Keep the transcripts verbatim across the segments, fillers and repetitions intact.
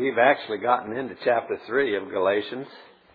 We've actually gotten into chapter three of Galatians,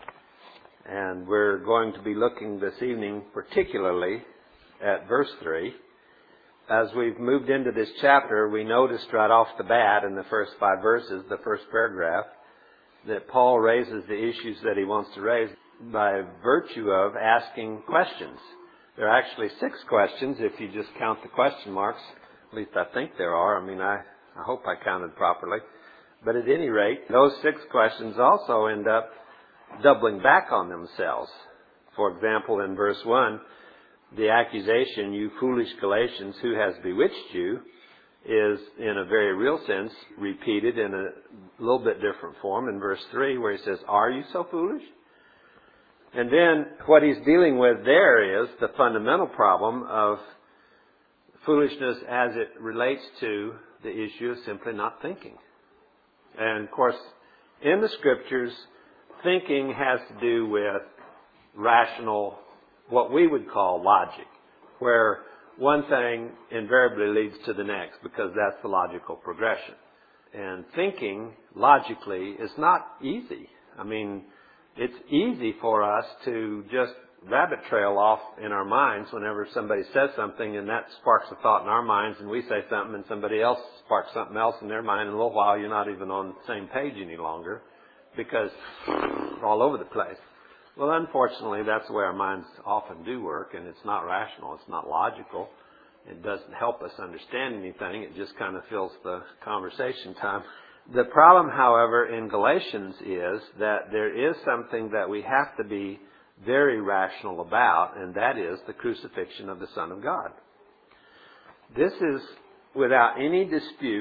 and we're going to be looking this evening particularly at verse three. As we've moved into this chapter, we noticed right off the bat in the first five verses, the first paragraph, that Paul raises the issues that he wants to raise by virtue of asking questions. There are actually six questions if you just count the question marks. At least I think there are. I mean, I, I hope I counted properly. But at any rate, those six questions also end up doubling back on themselves. For example, in verse one, the accusation, "You foolish Galatians, who has bewitched you?" is, in a very real sense, repeated in a little bit different form in verse three, where he says, "Are you so foolish?" And then what he's dealing with there is the fundamental problem of foolishness as it relates to the issue of simply not thinking. And of course, in the Scriptures, thinking has to do with rational, what we would call logic, where one thing invariably leads to the next because that's the logical progression. And thinking logically is not easy. I mean, it's easy for us to just rabbit trail off in our minds whenever somebody says something, and that sparks a thought in our minds, and we say something and somebody else sparks something else in their mind. In a little while, you're not even on the same page any longer because it's all over the place. Well, unfortunately, that's the way our minds often do work, and it's not rational. It's not logical. It doesn't help us understand anything. It just kind of fills the conversation time. The problem, however, in Galatians is that there is something that we have to be very rational about, and that is the crucifixion of the Son of God. This is, without any dispute,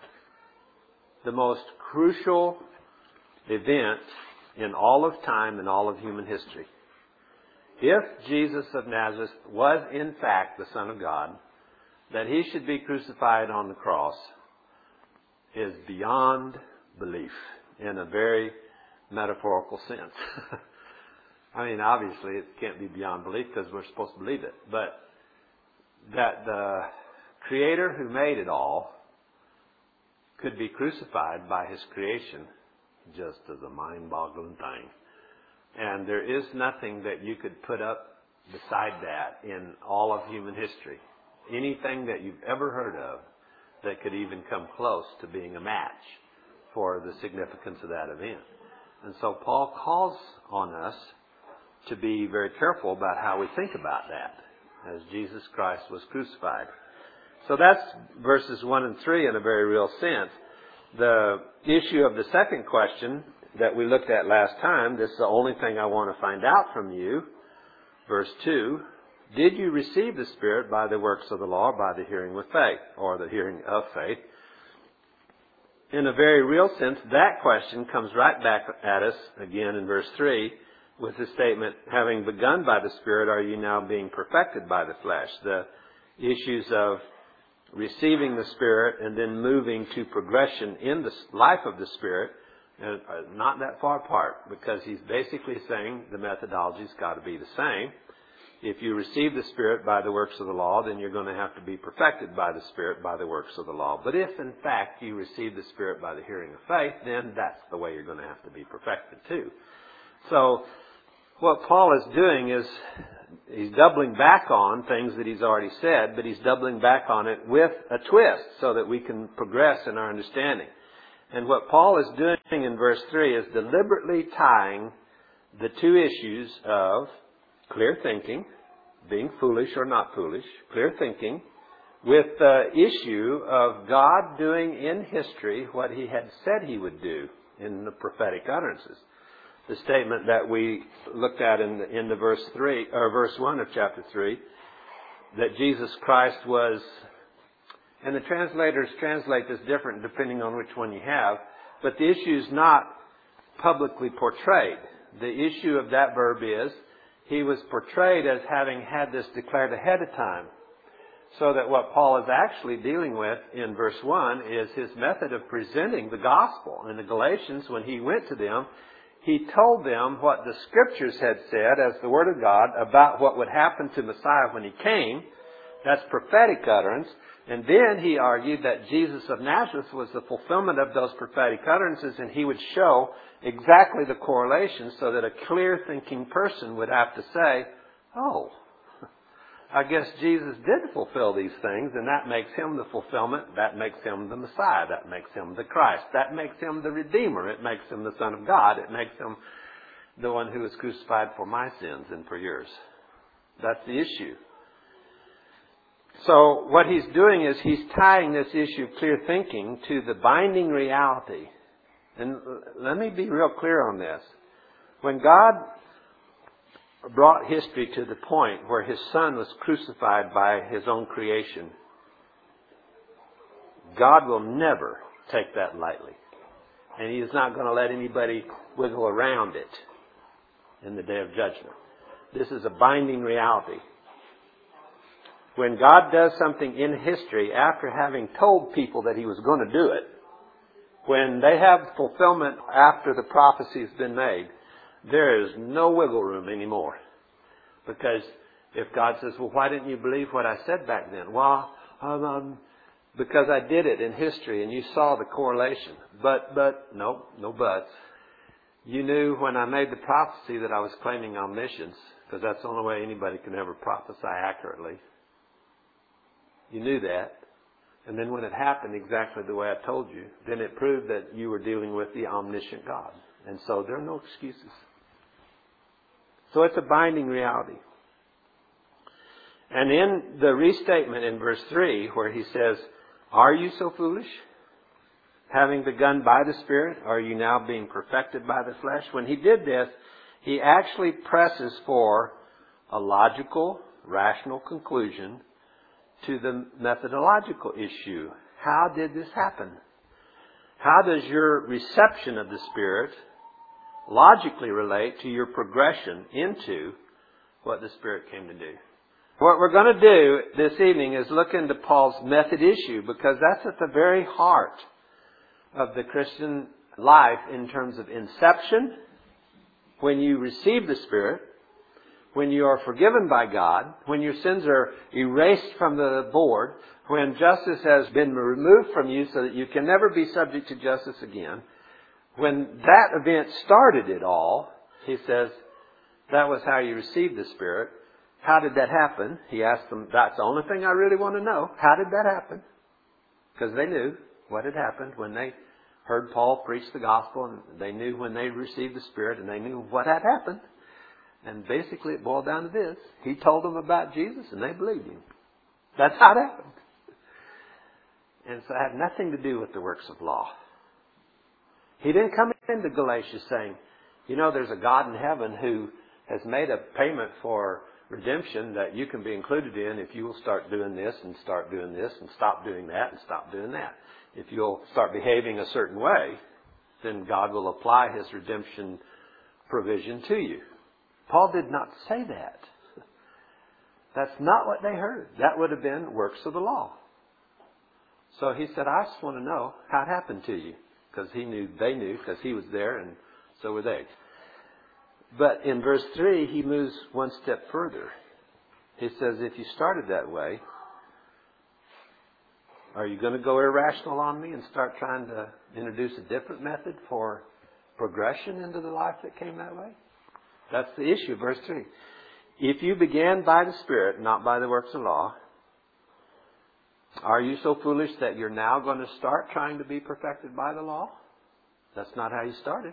the most crucial event in all of time and all of human history. If Jesus of Nazareth was in fact the Son of God, that he should be crucified on the cross is beyond belief in a very metaphorical sense. I mean, obviously it can't be beyond belief because we're supposed to believe it. But that the Creator who made it all could be crucified by His creation just as a mind-boggling thing. And there is nothing that you could put up beside that in all of human history. Anything that you've ever heard of that could even come close to being a match for the significance of that event. And so Paul calls on us to be very careful about how we think about that as Jesus Christ was crucified. So that's verses one and three in a very real sense. The issue of the second question that we looked at last time, this is the only thing I want to find out from you. Verse two, did you receive the Spirit by the works of the law, or by the hearing with faith, or the hearing of faith? In a very real sense, that question comes right back at us again in verse three with the statement, having begun by the Spirit, are you now being perfected by the flesh? The issues of receiving the Spirit and then moving to progression in the life of the Spirit are not that far apart, because he's basically saying the methodology's got to be the same. If you receive the Spirit by the works of the law, then you're going to have to be perfected by the Spirit by the works of the law. But if, in fact, you receive the Spirit by the hearing of faith, then that's the way you're going to have to be perfected too. So what Paul is doing is he's doubling back on things that he's already said, but he's doubling back on it with a twist so that we can progress in our understanding. And what Paul is doing in verse three is deliberately tying the two issues of clear thinking, being foolish or not foolish, clear thinking, with the issue of God doing in history what He had said He would do in the prophetic utterances. The statement that we looked at in the, in the verse three or verse one of chapter three, that Jesus Christ was, and the translators translate this different depending on which one you have, but the issue is not publicly portrayed. The issue of that verb is He was portrayed as having had this declared ahead of time. So that what Paul is actually dealing with in verse one is his method of presenting the gospel. In the Galatians, when he went to them, he told them what the Scriptures had said as the Word of God about what would happen to Messiah when He came. That's prophetic utterance. And then he argued that Jesus of Nazareth was the fulfillment of those prophetic utterances, and he would show exactly the correlation so that a clear-thinking person would have to say, oh, I guess Jesus did fulfill these things, and that makes him the fulfillment. That makes him the Messiah. That makes him the Christ. That makes him the Redeemer. It makes him the Son of God. It makes him the one who was crucified for my sins and for yours. That's the issue. So what he's doing is he's tying this issue of clear thinking to the binding reality. And let me be real clear on this. When God brought history to the point where His Son was crucified by His own creation, God will never take that lightly. And He is not going to let anybody wiggle around it in the day of judgment. This is a binding reality. When God does something in history after having told people that He was going to do it, when they have fulfillment after the prophecy has been made, there is no wiggle room anymore. Because if God says, well, why didn't you believe what I said back then? Well, um, um, because I did it in history and you saw the correlation. But, but, no, no buts. You knew when I made the prophecy that I was claiming omniscience, because that's the only way anybody can ever prophesy accurately. You knew that. And then when it happened exactly the way I told you, then it proved that you were dealing with the omniscient God. And so there are no excuses. So it's a binding reality. And in the restatement in verse three, where he says, are you so foolish? Having begun by the Spirit, are you now being perfected by the flesh? When he did this, he actually presses for a logical, rational conclusion to the methodological issue. How did this happen? How does your reception of the Spirit logically relate to your progression into what the Spirit came to do? What we're going to do this evening is look into Paul's method issue, because that's at the very heart of the Christian life in terms of inception, when you receive the Spirit, when you are forgiven by God, when your sins are erased from the board, when justice has been removed from you so that you can never be subject to justice again. When that event started it all, he says, that was how you received the Spirit. How did that happen? He asked them, that's the only thing I really want to know. How did that happen? Because they knew what had happened when they heard Paul preach the gospel, and they knew when they received the Spirit, and they knew what had happened. And basically it boiled down to this. He told them about Jesus and they believed him. That's how it happened. And so it had nothing to do with the works of law. He didn't come into Galatians saying, you know, there's a God in heaven who has made a payment for redemption that you can be included in if you will start doing this and start doing this and stop doing that and stop doing that. If you'll start behaving a certain way, then God will apply His redemption provision to you. Paul did not say that. That's not what they heard. That would have been works of the law. So he said, I just want to know how it happened to you. Because he knew, they knew, because he was there and so were they. But in verse three, he moves one step further. He says, if you started that way, are you going to go irrational on me and start trying to introduce a different method for progression into the life that came that way? That's the issue, verse three. If you began by the Spirit, not by the works of law, are you so foolish that you're now going to start trying to be perfected by the law? That's not how you started.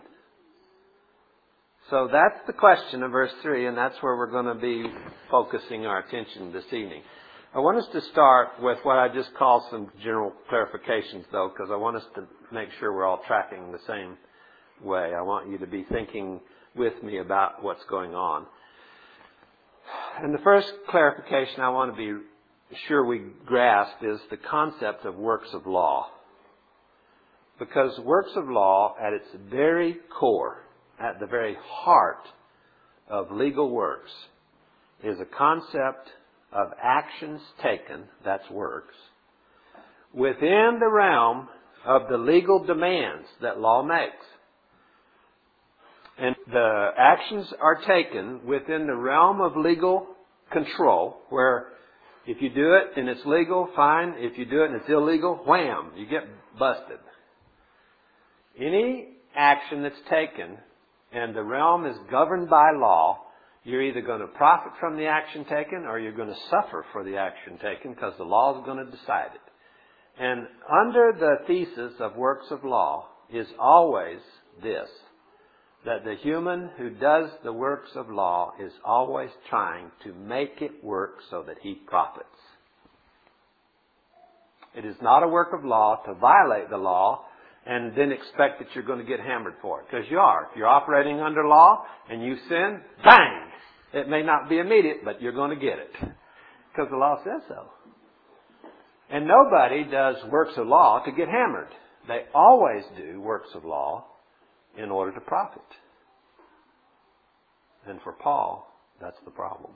So that's the question of verse three, and that's where we're going to be focusing our attention this evening. I want us to start with what I just call some general clarifications, though, because I want us to make sure we're all tracking the same way. I want you to be thinking with me about what's going on. And the first clarification I want to be sure we grasp is the concept of works of law. Because works of law, at its very core, at the very heart of legal works, is a concept of actions taken, that's works, within the realm of the legal demands that law makes. And the actions are taken within the realm of legal control, where If you do it and it's legal, fine. If you do it and it's illegal, wham, you get busted. Any action that's taken and the realm is governed by law, you're either going to profit from the action taken or you're going to suffer for the action taken because the law is going to decide it. And under the thesis of works of law is always this, that the human who does the works of law is always trying to make it work so that he profits. It is not a work of law to violate the law and then expect that you're going to get hammered for it. Because you are. If you're operating under law and you sin, bang! It may not be immediate, but you're going to get it. Because the law says so. And nobody does works of law to get hammered. They always do works of law in order to profit. And for Paul, that's the problem.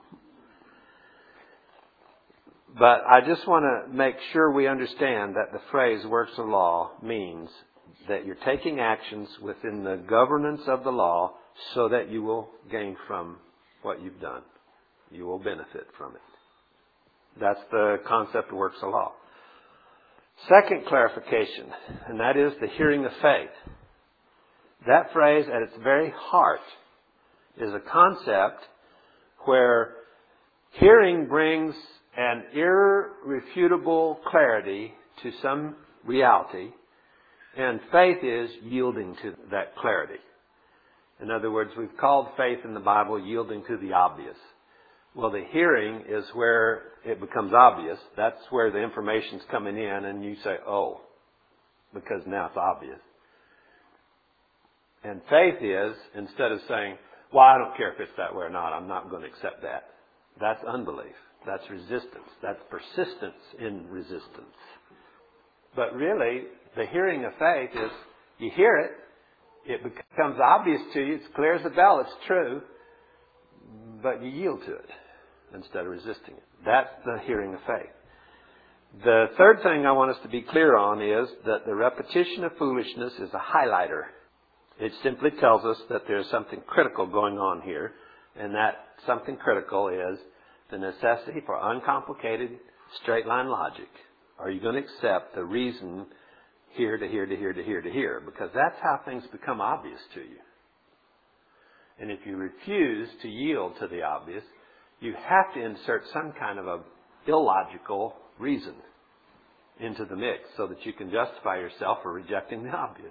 But I just want to make sure we understand that the phrase works of law means that you're taking actions within the governance of the law so that you will gain from what you've done. You will benefit from it. That's the concept of works of law. Second clarification, and that is the hearing of faith. That phrase at its very heart is a concept where hearing brings an irrefutable clarity to some reality, and faith is yielding to that clarity. In other words, we've called faith in the Bible yielding to the obvious. Well, the hearing is where it becomes obvious. That's where the information's coming in and you say, oh, because now it's obvious. And faith is, instead of saying, well, I don't care if it's that way or not, I'm not going to accept that. That's unbelief. That's resistance. That's persistence in resistance. But really, the hearing of faith is, you hear it, it becomes obvious to you, it's clear as a bell, it's true, but you yield to it instead of resisting it. That's the hearing of faith. The third thing I want us to be clear on is that the repetition of foolishness is a highlighter. It simply tells us that there's something critical going on here, and that something critical is the necessity for uncomplicated straight line logic. Are you going to accept the reason here to here to here to here to here? Because that's how things become obvious to you. And if you refuse to yield to the obvious, you have to insert some kind of a illogical reason into the mix so that you can justify yourself for rejecting the obvious.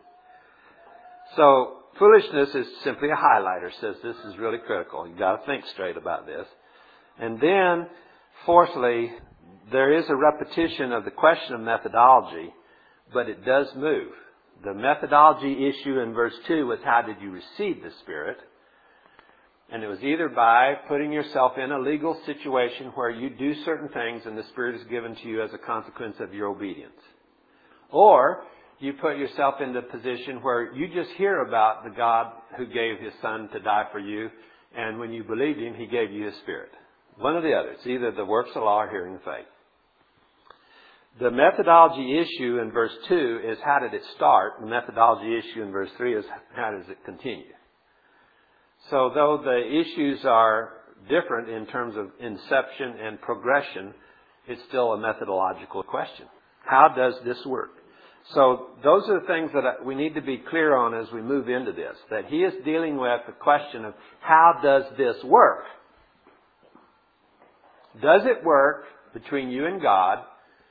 So foolishness is simply a highlighter. Says this is really critical. You've got to think straight about this. And then, fourthly, there is a repetition of the question of methodology, but it does move. The methodology issue in verse two was how did you receive the Spirit? And it was either by putting yourself in a legal situation where you do certain things and the Spirit is given to you as a consequence of your obedience. Or you put yourself in the position where you just hear about the God who gave His Son to die for you, and when you believed Him, He gave you His Spirit. One or the other. It's either the works of law or hearing of faith. The methodology issue in verse two is how did it start? The methodology issue in verse three is how does it continue? So though the issues are different in terms of inception and progression, it's still a methodological question. How does this work? So those are the things that we need to be clear on as we move into this. That he is dealing with the question of how does this work? Does it work between you and God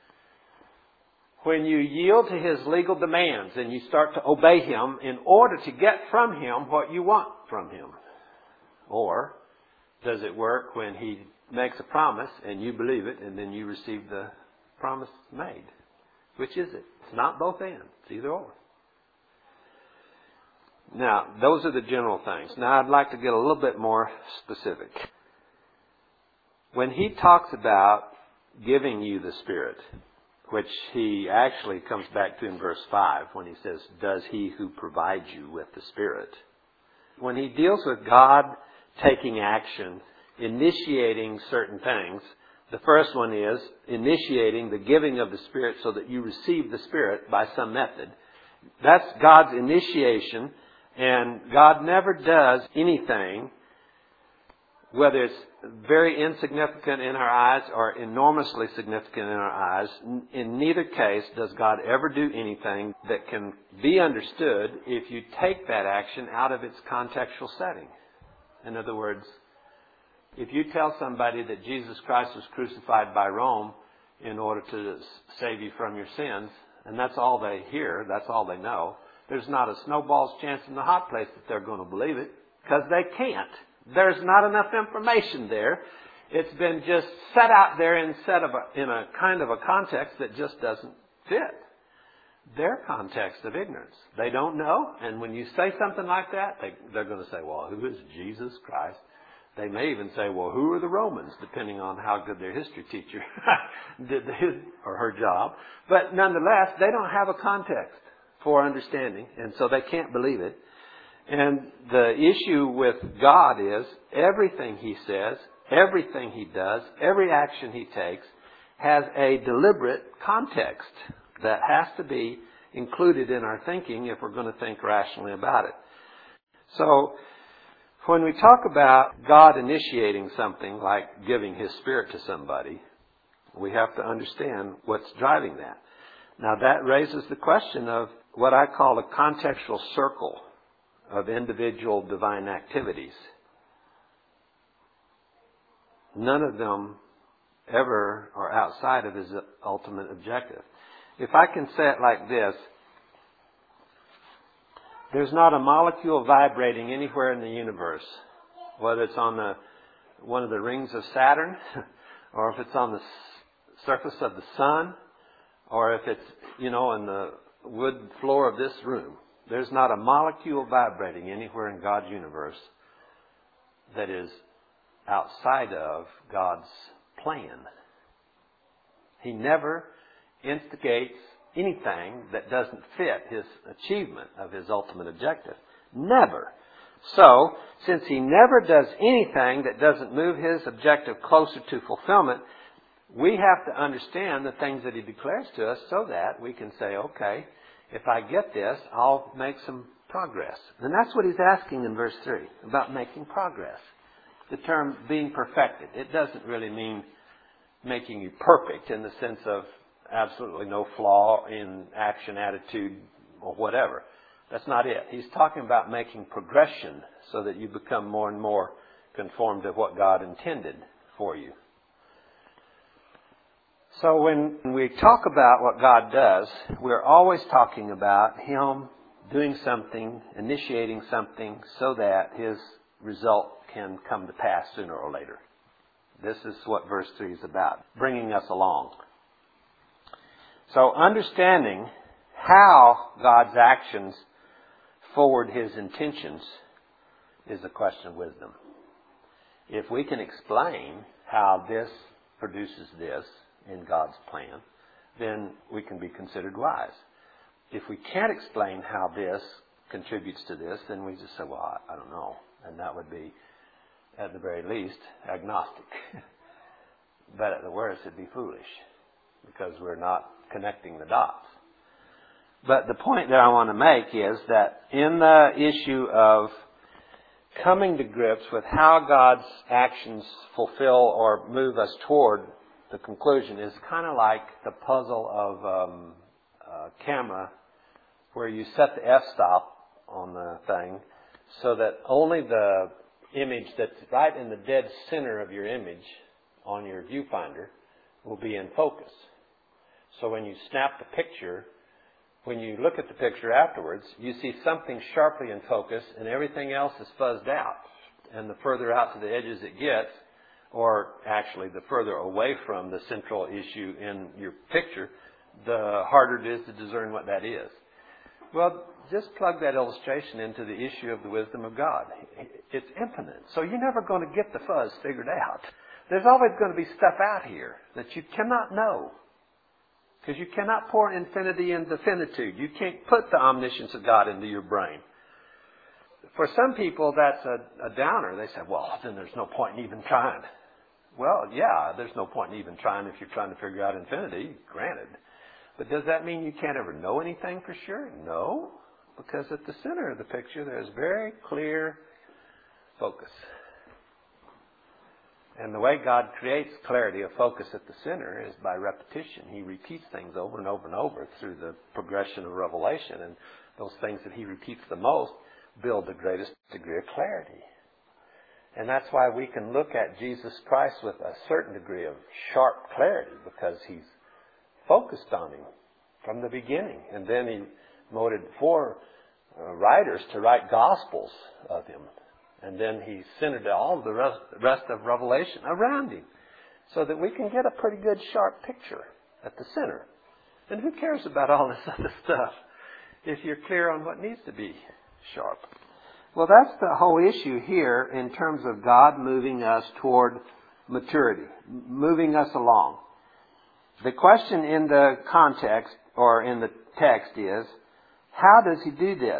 when you yield to His legal demands and you start to obey Him in order to get from Him what you want from Him? Or does it work when He makes a promise and you believe it and then you receive the promise made? Which is it? It's not both and. It's either or. Now, those are the general things. Now, I'd like to get a little bit more specific. When he talks about giving you the Spirit, which he actually comes back to in verse five when he says, does he who provides you with the Spirit? When he deals with God taking action, initiating certain things, the first one is initiating the giving of the Spirit so that you receive the Spirit by some method. That's God's initiation, and God never does anything whether it's very insignificant in our eyes or enormously significant in our eyes, in neither case does God ever do anything that can be understood if you take that action out of its contextual setting. In other words, if you tell somebody that Jesus Christ was crucified by Rome in order to save you from your sins, and that's all they hear, that's all they know, there's not a snowball's chance in the hot place that they're going to believe it, because they can't. There's not enough information there. It's been just set out there instead of a, in a kind of a context that just doesn't fit their context of ignorance. They don't know, and when you say something like that, they, they're going to say, well, who is Jesus Christ? They may even say, well, who are the Romans, depending on how good their history teacher did his or her job. But nonetheless, they don't have a context for understanding, and so they can't believe it. And the issue with God is everything He says, everything He does, every action He takes has a deliberate context that has to be included in our thinking if we're going to think rationally about it. So, when we talk about God initiating something like giving His Spirit to somebody, we have to understand what's driving that. Now that raises the question of what I call a contextual circle of individual divine activities. None of them ever are outside of His ultimate objective. If I can say it like this, there's not a molecule vibrating anywhere in the universe, whether it's on the one of the rings of Saturn, or if it's on the surface of the sun, or if it's, you know, in the wood floor of this room. There's not a molecule vibrating anywhere in God's universe that is outside of God's plan. He never instigates anything that doesn't fit His achievement of His ultimate objective. Never. So, since He never does anything that doesn't move His objective closer to fulfillment, we have to understand the things that He declares to us so that we can say, okay, if I get this, I'll make some progress. And that's what He's asking in verse three, about making progress. The term being perfected, it doesn't really mean making you perfect in the sense of absolutely no flaw in action, attitude, or whatever. That's not it. He's talking about making progression so that you become more and more conformed to what God intended for you. So when we talk about what God does, we're always talking about Him doing something, initiating something, so that His result can come to pass sooner or later. This is what verse three is about, bringing us along. So understanding how God's actions forward His intentions is a question of wisdom. If we can explain how this produces this in God's plan, then we can be considered wise. If we can't explain how this contributes to this, then we just say, well, I, I don't know. And that would be, at the very least, agnostic. But at the worst, it'd be foolish, because we're not connecting the dots. But the point that I want to make is that in the issue of coming to grips with how God's actions fulfill or move us toward the conclusion is kind of like the puzzle of um, a camera where you set the f-stop on the thing so that only the image that's right in the dead center of your image on your viewfinder will be in focus. So when you snap the picture, when you look at the picture afterwards, you see something sharply in focus and everything else is fuzzed out. And the further out to the edges it gets, or actually the further away from the central issue in your picture, the harder it is to discern what that is. Well, just plug that illustration into the issue of the wisdom of God. It's infinite, so you're never going to get the fuzz figured out. There's always going to be stuff out here that you cannot know, because you cannot pour infinity into finitude. You can't put the omniscience of God into your brain. For some people, that's a, a downer. They say, well, then there's no point in even trying. Well, yeah, there's no point in even trying if you're trying to figure out infinity, granted. But does that mean you can't ever know anything for sure? No, because at the center of the picture, there's very clear focus. And the way God creates clarity of focus at the center is by repetition. He repeats things over and over and over through the progression of revelation. And those things that He repeats the most build the greatest degree of clarity. And that's why we can look at Jesus Christ with a certain degree of sharp clarity, because He's focused on Him from the beginning. And then He molded four uh, writers to write Gospels of Him. And then He centered all the rest, rest of Revelation around Him, so that we can get a pretty good sharp picture at the center. And who cares about all this other stuff if you're clear on what needs to be sharp? Well, that's the whole issue here in terms of God moving us toward maturity, moving us along. The question in the context or in the text is, how does He do this?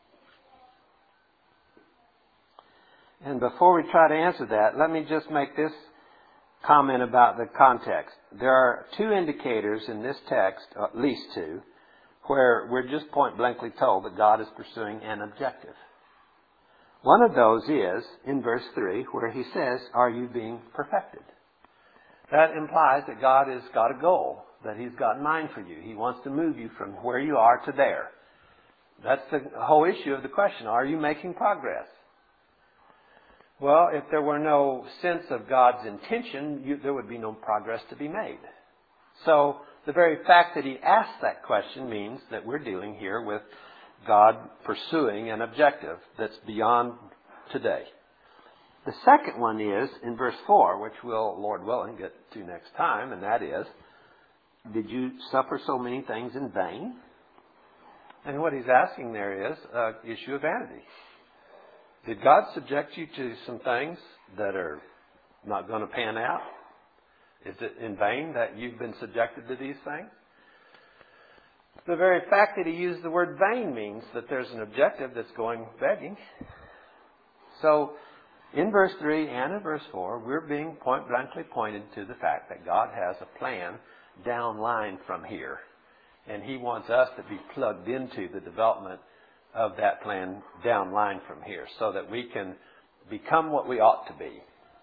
And before we try to answer that, let me just make this comment about the context. There are two indicators in this text, or at least two, where we're just point blankly told that God is pursuing an objective. One of those is in verse three, where He says, "Are you being perfected?" That implies that God has got a goal that He's got in mind for you. He wants to move you from where you are to there. That's the whole issue of the question. Are you making progress? Well, if there were no sense of God's intention, you, there would be no progress to be made. So the very fact that He asked that question means that we're dealing here with God pursuing an objective that's beyond today. The second one is in verse four, which we'll, Lord willing, get to next time, and that is, did you suffer so many things in vain? And what He's asking there is an issue of vanity. Did God subject you to some things that are not going to pan out? Is it in vain that you've been subjected to these things? The very fact that He used the word vain means that there's an objective that's going begging. So, in verse three and in verse four, we're being point blankly pointed to the fact that God has a plan down line from here. And He wants us to be plugged into the development of that plan down line from here, so that we can become what we ought to be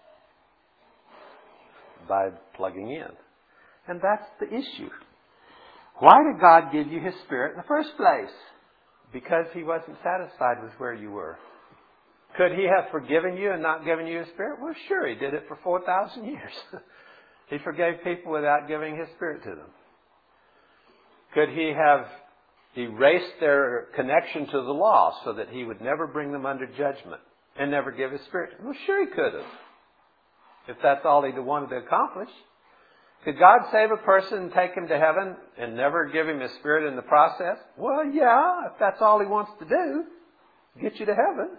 by plugging in. And that's the issue. Why did God give you His Spirit in the first place? Because He wasn't satisfied with where you were. Could He have forgiven you and not given you His Spirit? Well, sure, He did it for four thousand years. He forgave people without giving His Spirit to them. Could He have erased their connection to the law so that He would never bring them under judgment and never give His Spirit? Well, sure He could have, if that's all He wanted to accomplish. Could God save a person and take him to heaven and never give him His Spirit in the process? Well, yeah, if that's all He wants to do, get you to heaven.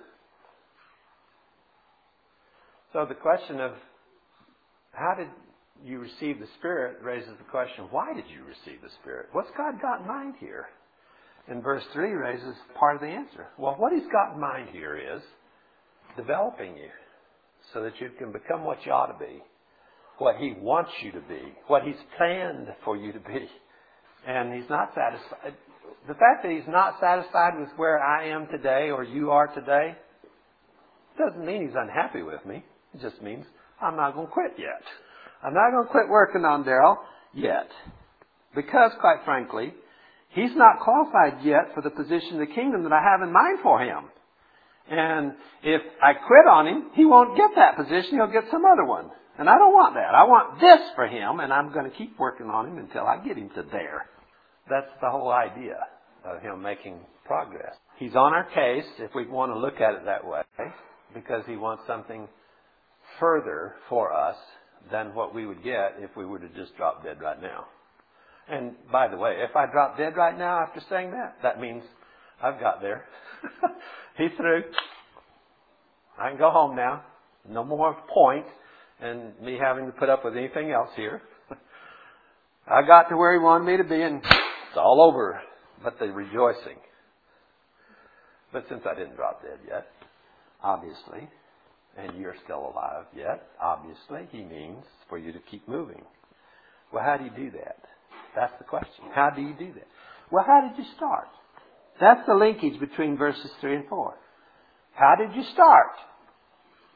So the question of how did you receive the Spirit raises the question, why did you receive the Spirit? What's God got in mind here? And verse three raises part of the answer. Well, what He's got in mind here is developing you so that you can become what you ought to be, what He wants you to be, what He's planned for you to be. And He's not satisfied. The fact that He's not satisfied with where I am today or you are today doesn't mean He's unhappy with me. It just means I'm not going to quit yet. I'm not going to quit working on Daryl yet. Because, quite frankly, he's not qualified yet for the position of the kingdom that I have in mind for him. And if I quit on him, he won't get that position. He'll get some other one. And I don't want that. I want this for him, and I'm going to keep working on him until I get him to there. That's the whole idea of him making progress. He's on our case, if we want to look at it that way, because he wants something further for us than what we would get if we were to just drop dead right now. And by the way, if I drop dead right now after saying that, that means I've got there. He's through. I can go home now. No more point in me having to put up with anything else here. I got to where he wanted me to be, and it's all over but the rejoicing. But since I didn't drop dead yet, obviously, and you're still alive yet, obviously, he means for you to keep moving. Well, how do you do that? That's the question. How do you do that? Well, how did you start? That's the linkage between verses three and four. How did you start?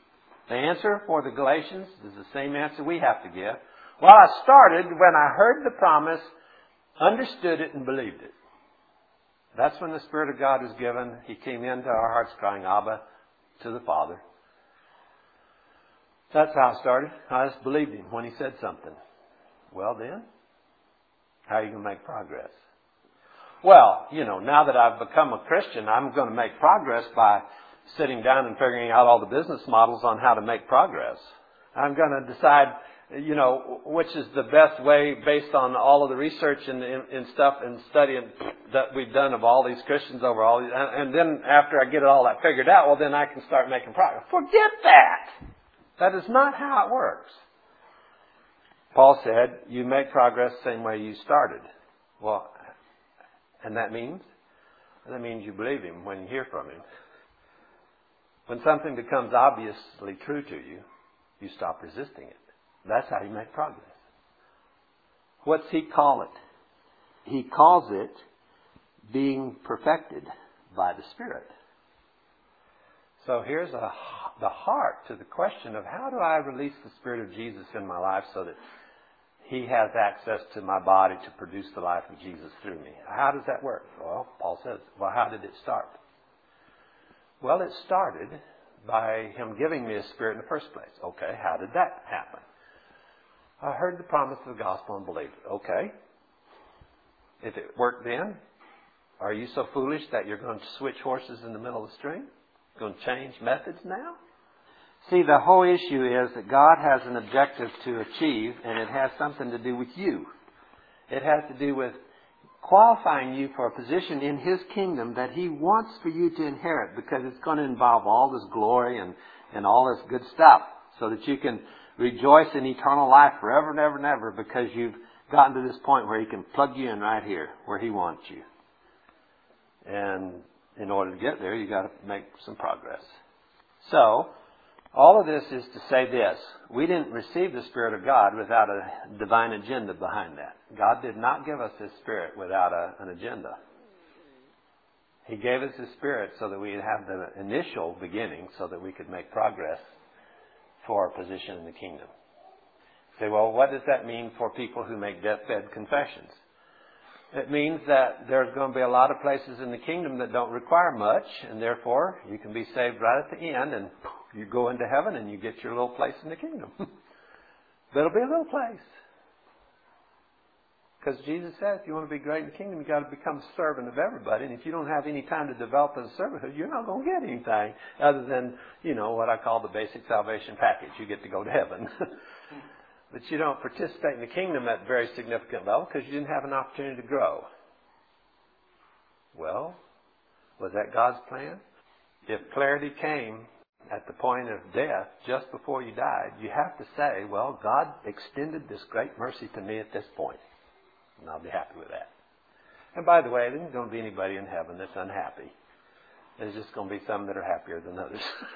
The answer for the Galatians is the same answer we have to give. Well, I started when I heard the promise, understood it, and believed it. That's when the Spirit of God was given. He came into our hearts crying, Abba, to the Father. That's how I started. I just believed Him when He said something. Well then, how are you going to make progress? Well, you know, now that I've become a Christian, I'm going to make progress by sitting down and figuring out all the business models on how to make progress. I'm going to decide, you know, which is the best way based on all of the research and, and, and stuff and studying that we've done of all these Christians over all these. And, and then after I get all that figured out, well, then I can start making progress. Forget that! That is not how it works. Paul said, you make progress the same way you started. Well, and that means? That means you believe Him when you hear from Him. When something becomes obviously true to you, you stop resisting it. That's how you make progress. What's He call it? He calls it being perfected by the Spirit. So here's a, the heart to the question of how do I release the Spirit of Jesus in my life so that He has access to my body to produce the life of Jesus through me. How does that work? Well, Paul says, well, how did it start? Well, it started by Him giving me a Spirit in the first place. Okay, how did that happen? I heard the promise of the gospel and believed it. Okay. If it worked then, are you so foolish that you're going to switch horses in the middle of the stream? Going to change methods now? See, the whole issue is that God has an objective to achieve, and it has something to do with you. It has to do with qualifying you for a position in His kingdom that He wants for you to inherit, because it's going to involve all this glory and, and all this good stuff so that you can rejoice in eternal life forever and ever and ever, because you've gotten to this point where He can plug you in right here where He wants you. And in order to get there, you've got to make some progress. So, all of this is to say this. We didn't receive the Spirit of God without a divine agenda behind that. God did not give us His Spirit without a, an agenda. He gave us His Spirit so that we'd have the initial beginning so that we could make progress for our position in the kingdom. Say, well, what does that mean for people who make deathbed confessions? It means that there's going to be a lot of places in the kingdom that don't require much, and therefore you can be saved right at the end, and you go into heaven and you get your little place in the kingdom. But it'll be a little place. Because Jesus said, if you want to be great in the kingdom, you've got to become a servant of everybody. And if you don't have any time to develop as a servanthood, you're not going to get anything other than, you know, what I call the basic salvation package. You get to go to heaven. But you don't participate in the kingdom at a very significant level because you didn't have an opportunity to grow. Well, was that God's plan? If clarity came at the point of death, just before you died, you have to say, well, God extended this great mercy to me at this point. And I'll be happy with that. And by the way, there isn't going to be anybody in heaven that's unhappy. There's just going to be some that are happier than others.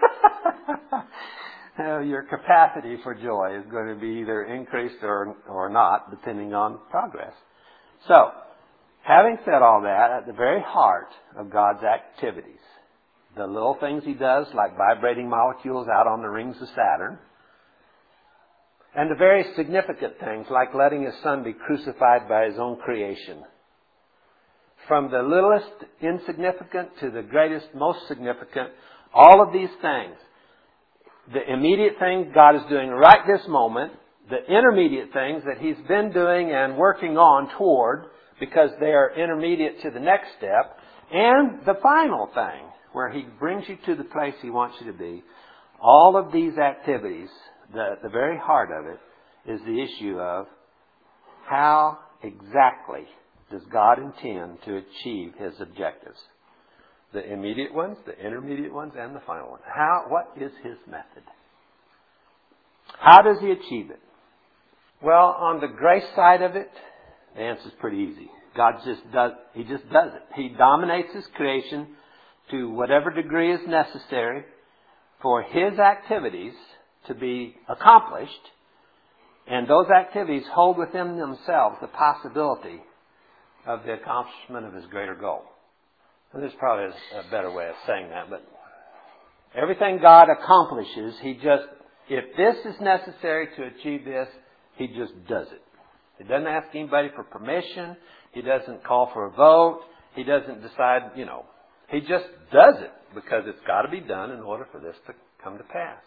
Uh, your capacity for joy is going to be either increased or or not, depending on progress. So, having said all that, at the very heart of God's activities, the little things He does, like vibrating molecules out on the rings of Saturn, and the very significant things, like letting His Son be crucified by His own creation. From the littlest insignificant to the greatest, most significant, all of these things, the immediate things God is doing right this moment, the intermediate things that He's been doing and working on toward because they are intermediate to the next step, and the final thing where He brings you to the place He wants you to be. All of these activities, the, the very heart of it, is the issue of how exactly does God intend to achieve His objectives. The immediate ones, the intermediate ones, and the final one. How? What is His method? How does He achieve it? Well, on the grace side of it, the answer is pretty easy. God just does, He just does it. He dominates His creation to whatever degree is necessary for His activities to be accomplished. And those activities hold within themselves the possibility of the accomplishment of His greater goal. And there's probably a better way of saying that, but Everything God accomplishes, He just, if this is necessary to achieve this, He just does it. He doesn't ask anybody for permission. He doesn't call for a vote. He doesn't decide, you know. He just does it because it's got to be done in order for this to come to pass.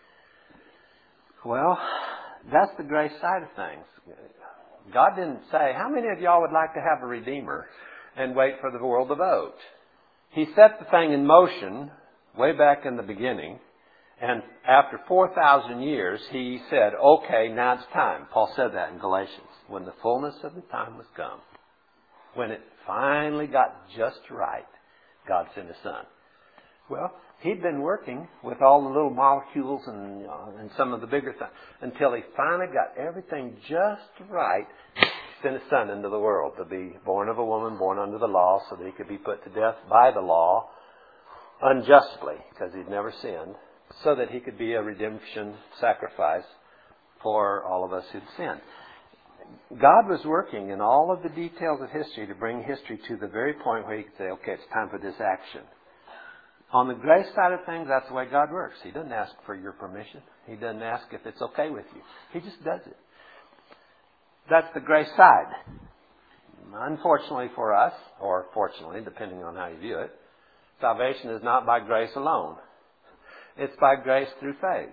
Well, that's the grace side of things. God didn't say, how many of y'all would like to have a Redeemer and wait for the world to vote? He set the thing in motion way back in the beginning. And after four thousand years, He said, okay, now it's time. Paul said that in Galatians. When the fullness of the time was come, when it finally got just right, God sent His Son. Well, He'd been working with all the little molecules and, uh, and some of the bigger things until He finally got everything just right. He sent His Son into the world to be born of a woman, born under the law, so that He could be put to death by the law unjustly, because He'd never sinned, so that He could be a redemption sacrifice for all of us who'd sinned. God was working in all of the details of history to bring history to the very point where He could say, okay, it's time for this action. On the grace side of things, that's the way God works. He doesn't ask for your permission. He doesn't ask if it's okay with you. He just does it. That's the grace side. Unfortunately for us, or fortunately, depending on how you view it, salvation is not by grace alone. It's by grace through faith.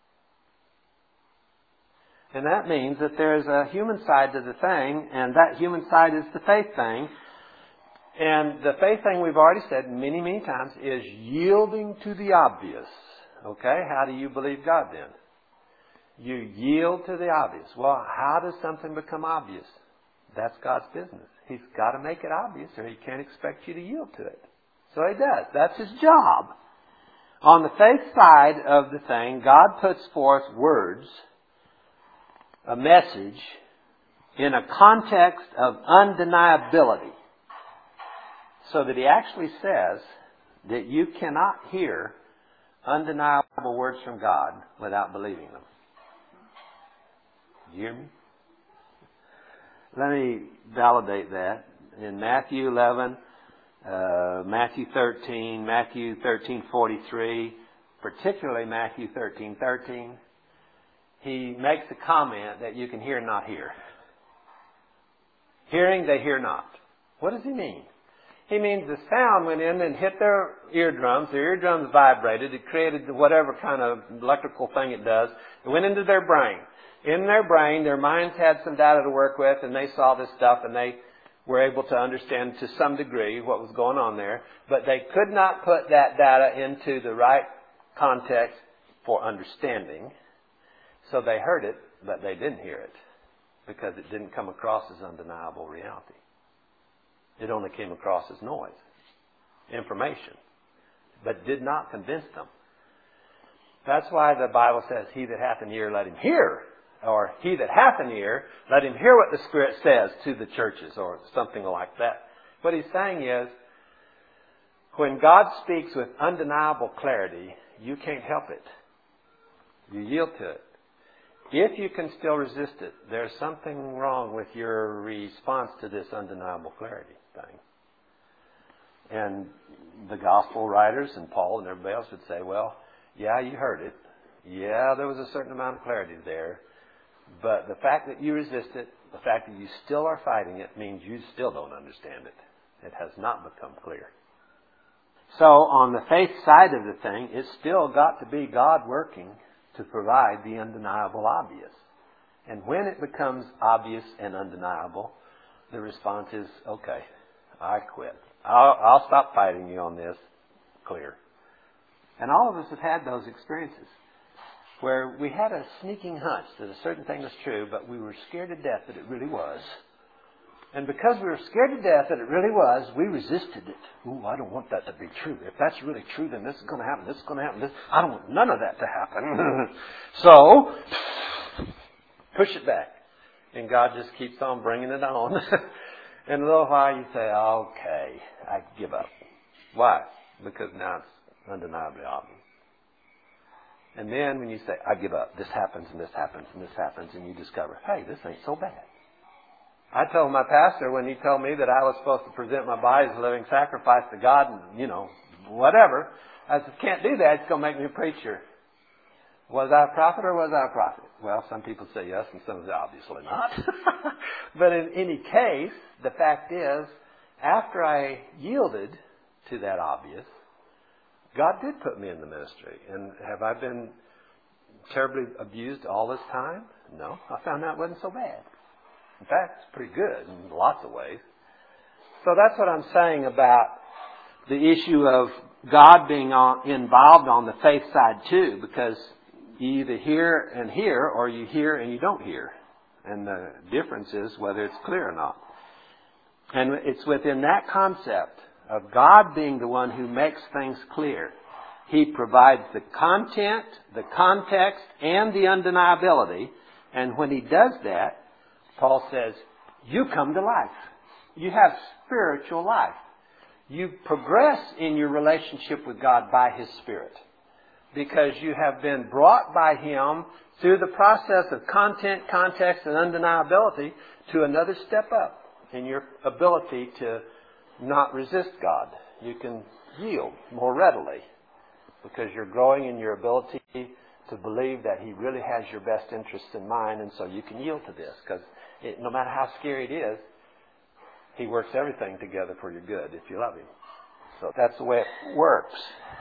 And that means that there's a human side to the thing, and that human side is the faith thing. And the faith thing, we've already said many, many times, is yielding to the obvious. Okay? How do you believe God then? You yield to the obvious. Well, how does something become obvious? That's God's business. He's got to make it obvious or He can't expect you to yield to it. So He does. That's His job. On the faith side of the thing, God puts forth words, a message, in a context of undeniability. So that He actually says that you cannot hear undeniable words from God without believing them. Do you hear me? Let me validate that. In Matthew eleven, uh, Matthew thirteen, Matthew thirteen forty-three, particularly Matthew thirteen thirteen, He makes a comment that you can hear and not hear. Hearing, they hear not. What does He mean? He means the sound went in and hit their eardrums. Their eardrums vibrated. It created whatever kind of electrical thing it does. It went into their brain. In their brain, their minds had some data to work with, and they saw this stuff, and they were able to understand to some degree what was going on there. But they could not put that data into the right context for understanding. So they heard it, but they didn't hear it because it didn't come across as undeniable reality. It only came across as noise, information, but did not convince them. That's why the Bible says, he that hath an ear, let him hear. Or he that hath an ear, let him hear what the Spirit says to the churches, or something like that. What He's saying is, when God speaks with undeniable clarity, you can't help it. You yield to it. If you can still resist it, there's something wrong with your response to this undeniable clarity thing. And the gospel writers and Paul and everybody else would say, well, yeah, you heard it. Yeah, there was a certain amount of clarity there. But the fact that you resist it, the fact that you still are fighting it, means you still don't understand it. It has not become clear. So on the faith side of the thing, it's still got to be God working to provide the undeniable obvious. And when it becomes obvious and undeniable, the response is, okay, I quit. I'll, I'll stop fighting you on this. Clear. And all of us have had those experiences where we had a sneaking hunch that a certain thing was true, but we were scared to death that it really was. And because we were scared to death that it really was, we resisted it. Ooh, I don't want that to be true. If that's really true, then this is going to happen. This is going to happen. This, I don't want none of that to happen. So, push it back. And God just keeps on bringing it on. In a little while you say, okay, I give up. Why? Because now it's undeniably obvious. And then when you say, I give up, this happens and this happens and this happens, and you discover, hey, this ain't so bad. I told my pastor when he told me that I was supposed to present my body as a living sacrifice to God and, you know, whatever, I said, can't do that. It's going to make me a preacher. Was I a prophet or was I a prophet? Well, some people say yes and some say obviously not. But in any case, the fact is, after I yielded to that obvious, God did put me in the ministry. And have I been terribly abused all this time? No. I found out it wasn't so bad. In fact, it's pretty good in lots of ways. So that's what I'm saying about the issue of God being on, involved on the faith side too, because you either hear and hear or you hear and you don't hear. And the difference is whether it's clear or not. And it's within that concept of God being the one who makes things clear. He provides the content, the context, and the undeniability. And when He does that, Paul says, you come to life. You have spiritual life. You progress in your relationship with God by His Spirit. Because you have been brought by Him through the process of content, context, and undeniability to another step up in your ability to not resist God. You can yield more readily because you're growing in your ability to believe that He really has your best interests in mind, and so you can yield to this because no matter how scary it is, He works everything together for your good if you love Him. So that's the way it works.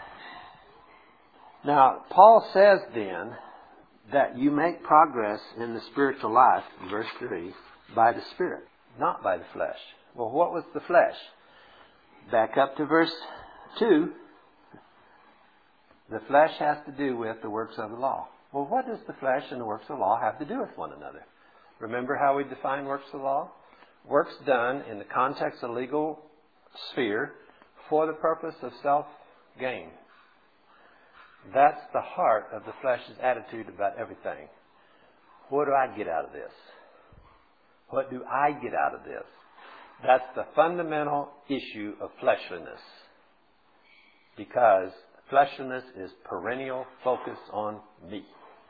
Now, Paul says then that you make progress in the spiritual life, verse three, by the Spirit, not by the flesh. Well, what was the flesh? Back up to verse two. The flesh has to do with the works of the law. Well, what does the flesh and the works of the law have to do with one another? Remember how we define works of the law? Works done in the context of the legal sphere for the purpose of self-gain. That's the heart of the flesh's attitude about everything. What do I get out of this? What do I get out of this? That's the fundamental issue of fleshliness. Because fleshliness is perennial focus on me.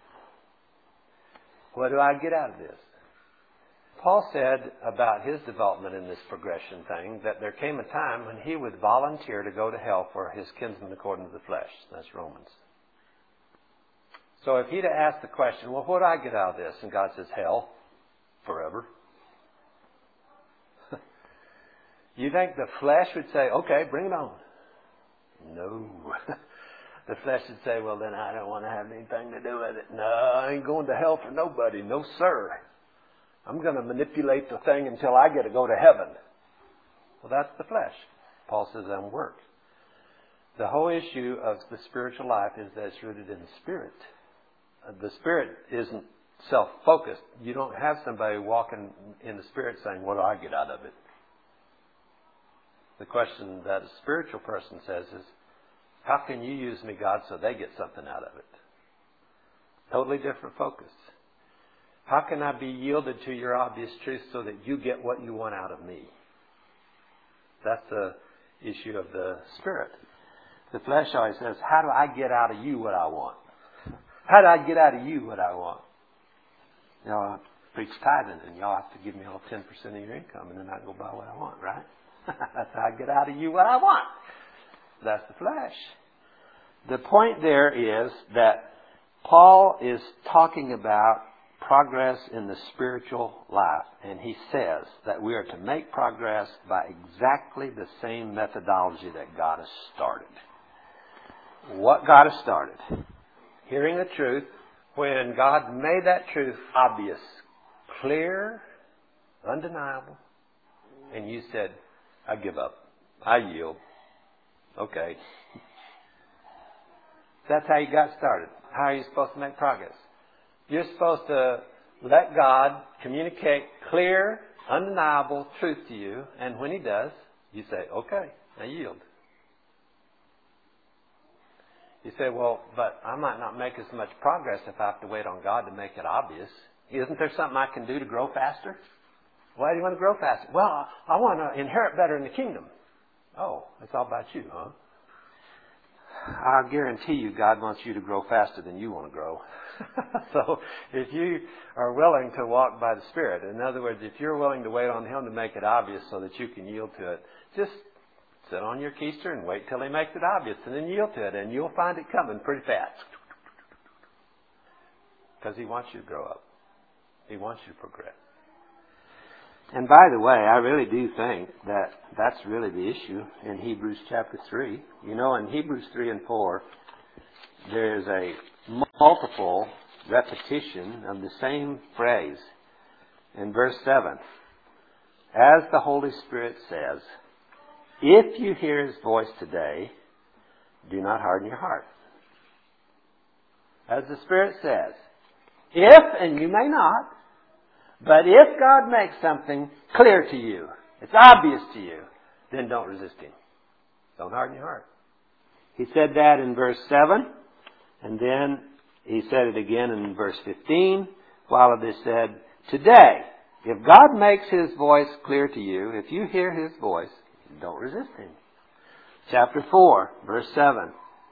What do I get out of this? Paul said about his development in this progression thing that there came a time when he would volunteer to go to hell for his kinsman according to the flesh. That's Romans. So if he'd have asked the question, well, what do I get out of this? And God says, hell, forever. You think the flesh would say, okay, bring it on? No. The flesh would say, well, then I don't want to have anything to do with it. No, I ain't going to hell for nobody. No, sir. I'm going to manipulate the thing until I get to go to heaven. Well, that's the flesh. Paul says that won't work. The whole issue of the spiritual life is that it's rooted in the Spirit. The Spirit isn't self-focused. You don't have somebody walking in the Spirit saying, what do I get out of it? The question that a spiritual person says is, how can you use me, God, so they get something out of it? Totally different focus. How can I be yielded to your obvious truth so that you get what you want out of me? That's the issue of the Spirit. The flesh always says, how do I get out of you what I want? How do I get out of you what I want? You know, I preach tithing and y'all have to give me all ten percent of your income and then I can go buy what I want, right? That's how I get out of you what I want. That's the flesh. The point there is that Paul is talking about progress in the spiritual life. And he says that we are to make progress by exactly the same methodology that God has started. What God has started. Hearing the truth. When God made that truth obvious, clear, undeniable, and you said, I give up. I yield. Okay. That's how you got started. How are you supposed to make progress? You're supposed to let God communicate clear, undeniable truth to you, and when He does, you say, okay, I yield. You say, well, but I might not make as much progress if I have to wait on God to make it obvious. Isn't there something I can do to grow faster? Why do you want to grow faster? Well, I want to inherit better in the kingdom. Oh, it's all about you, huh? I guarantee you God wants you to grow faster than you want to grow. So if you are willing to walk by the Spirit, in other words, if you're willing to wait on Him to make it obvious so that you can yield to it, just Sit on your keister and wait till He makes it obvious, and then yield to it, and you'll find it coming pretty fast. Because He wants you to grow up. He wants you to progress. And by the way, I really do think that that's really the issue in Hebrews chapter three. You know, in Hebrews three and four, there's a multiple repetition of the same phrase. In verse seven, as the Holy Spirit says, if you hear His voice today, do not harden your heart. As the Spirit says, if, and you may not, but if God makes something clear to you, it's obvious to you, then don't resist Him. Don't harden your heart. He said that in verse seven, and then He said it again in verse fifteen, while it is said, today, if God makes His voice clear to you, if you hear His voice, don't resist Him. Chapter four, verse seven.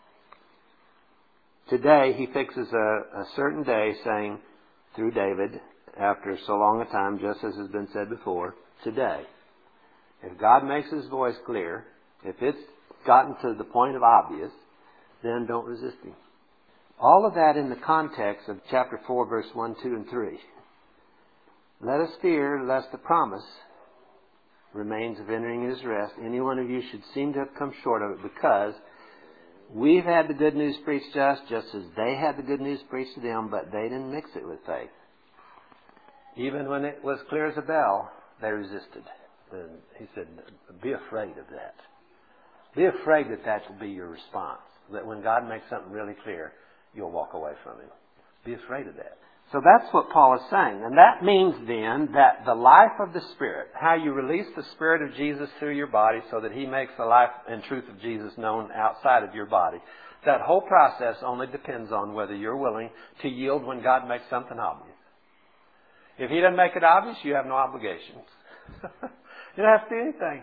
Today, He fixes a, a certain day, saying through David, after so long a time, just as has been said before, today. If God makes His voice clear, if it's gotten to the point of obvious, then don't resist Him. All of that in the context of chapter four, verse one, two, and three. Let us fear lest the promise remains of entering His rest. Any one of you should seem to have come short of it, because we've had the good news preached to us just as they had the good news preached to them, but they didn't mix it with faith. Even when it was clear as a bell, they resisted. And He said, be afraid of that. Be afraid that that will be your response. That when God makes something really clear, you'll walk away from Him. Be afraid of that. So that's what Paul is saying. And that means then that the life of the Spirit, how you release the Spirit of Jesus through your body so that He makes the life and truth of Jesus known outside of your body, that whole process only depends on whether you're willing to yield when God makes something obvious. If He doesn't make it obvious, you have no obligations. You don't have to do anything.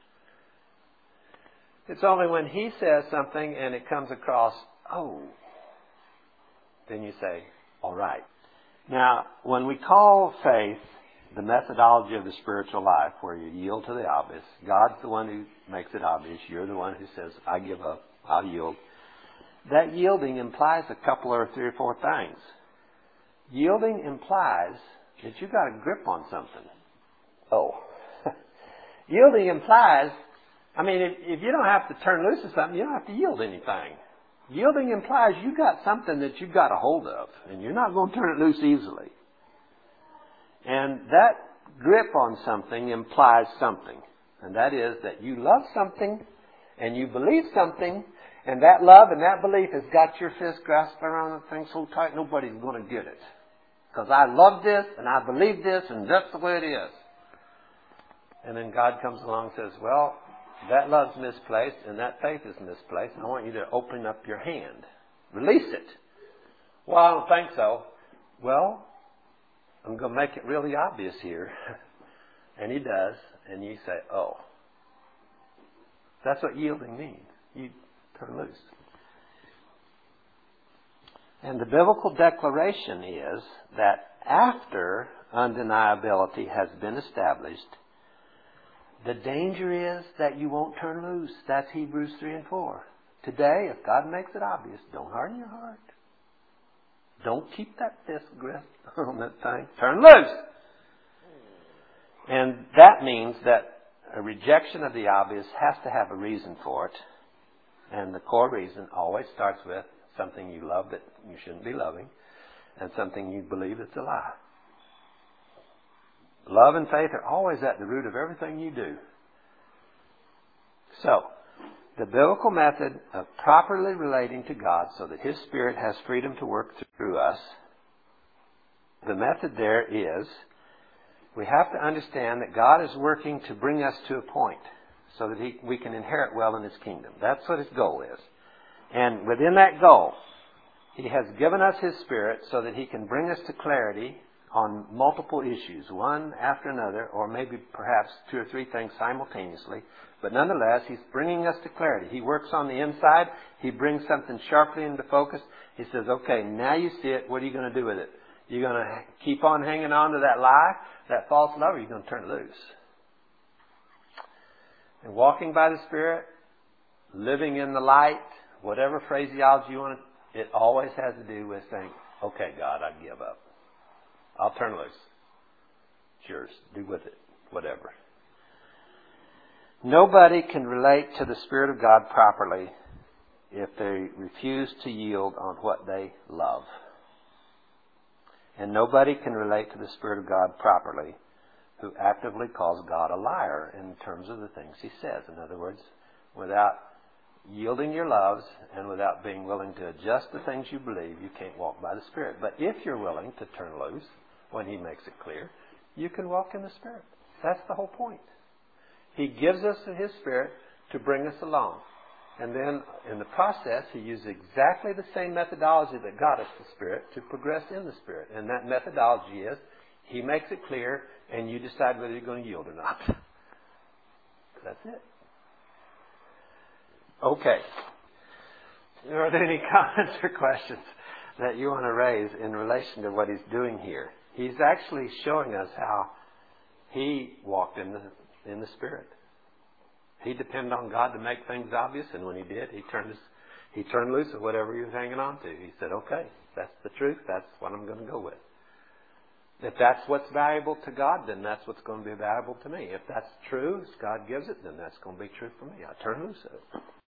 It's only when He says something and it comes across, oh, then you say, all right. Now, when we call faith the methodology of the spiritual life, where you yield to the obvious, God's the one who makes it obvious. You're the one who says, I give up, I'll yield. That yielding implies a couple or three or four things. Yielding implies that you've got a grip on something. Oh. Yielding implies, I mean, if, if you don't have to turn loose of something, you don't have to yield anything. Yielding implies you've got something that you've got a hold of, and you're not going to turn it loose easily. And that grip on something implies something, and that is that you love something, and you believe something, and that love and that belief has got your fist grasped around the thing so tight nobody's going to get it. Because I love this, and I believe this, and that's the way it is. And then God comes along and says, well, that love's misplaced and that faith is misplaced. I want you to open up your hand. Release it. Well, I don't think so. Well, I'm going to make it really obvious here. And He does. And you say, oh. That's what yielding means. You turn loose. And the biblical declaration is that after undeniability has been established, the danger is that you won't turn loose. That's Hebrews three and four. Today, if God makes it obvious, don't harden your heart. Don't keep that fist grip on that thing. Turn loose. And that means that a rejection of the obvious has to have a reason for it. And the core reason always starts with something you love that you shouldn't be loving, and something you believe that's a lie. Love and faith are always at the root of everything you do. So, the biblical method of properly relating to God so that His Spirit has freedom to work through us, the method there is, we have to understand that God is working to bring us to a point so that he, we can inherit well in His kingdom. That's what His goal is. And within that goal, He has given us His Spirit so that He can bring us to clarity on multiple issues, one after another, or maybe perhaps two or three things simultaneously. But nonetheless, He's bringing us to clarity. He works on the inside. He brings something sharply into focus. He says, okay, now you see it. What are you going to do with it? You're going to keep on hanging on to that lie, that false love, or are you going to turn it loose? And walking by the Spirit, living in the light, whatever phraseology you want to, it always has to do with saying, okay, God, I give up. I'll turn loose. It's yours. Do with it. Whatever. Nobody can relate to the Spirit of God properly if they refuse to yield on what they love. And nobody can relate to the Spirit of God properly who actively calls God a liar in terms of the things He says. In other words, without yielding your loves and without being willing to adjust the things you believe, you can't walk by the Spirit. But if you're willing to turn loose when He makes it clear, you can walk in the Spirit. That's the whole point. He gives us His Spirit to bring us along. And then in the process, He uses exactly the same methodology that got us the Spirit to progress in the Spirit. And that methodology is, He makes it clear and you decide whether you're going to yield or not. That's it. Okay. Are there any comments or questions that you want to raise in relation to what He's doing here? He's actually showing us how He walked in the in the Spirit. He depended on God to make things obvious, and when He did, He turned his, He turned loose of whatever He was hanging on to. He said, okay, that's the truth. That's what I'm going to go with. If that's what's valuable to God, then that's what's going to be valuable to me. If that's true, as God gives it, then that's going to be true for me. I turn loose of it.